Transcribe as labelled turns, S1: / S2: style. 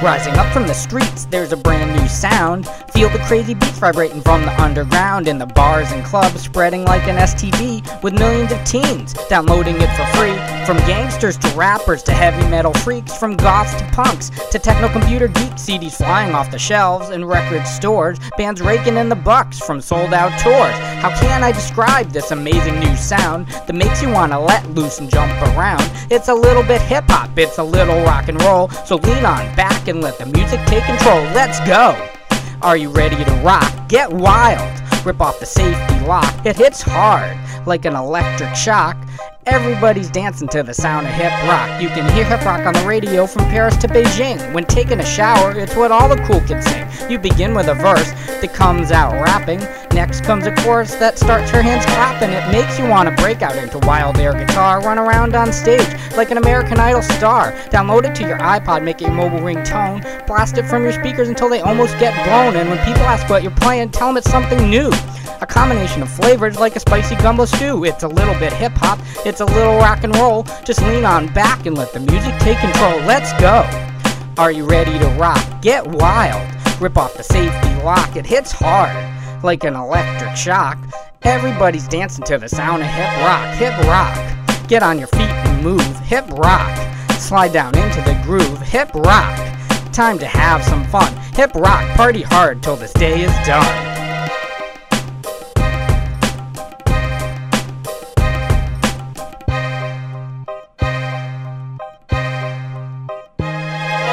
S1: Rising up from the streets, there's a brand new sound. Feel the crazy beats vibrating from the underground. In the bars and clubs, spreading like an STD, with millions of teens downloading it for free. From gangsters to rappers to heavy metal freaks, from goths to punks to techno computer geeks, CDs flying off the shelves in record stores, bands raking in the bucks from sold out tours. How can I describe this amazing new sound that makes you want to let loose and jump around? It's a little bit hip hop, it's a little rock and roll, so lean on back and let the music take control. Let's go! Are you ready to rock? Get wild! Rip off the safety lock. It hits hard like an electric shock. Everybody's dancing to the sound of hip rock. You can hear hip rock on the radio from Paris to Beijing. When taking a shower, it's what all the cool kids sing. You begin with a verse that comes out rapping. Next comes a chorus that starts your hands clapping. It makes you want to break out into wild air guitar, run around on stage like an American Idol star. Download it to your iPod, make it your mobile ringtone. Blast it from your speakers until they almost get blown. And when people ask what you're playing, tell them it's something new. A combination of flavors like a spicy gumbo stew. It's a little bit hip-hop, it's a little rock and roll. Just lean on back and let the music take control. Let's go! Are you ready to rock? Get wild! Rip off the safety lock. It hits hard like an electric shock. Everybody's dancing to the sound of hip rock. Hip rock. Get on your feet and move. Hip rock. Slide down into the groove. Hip rock. Time to have some fun. Hip rock. Party hard till this day is done.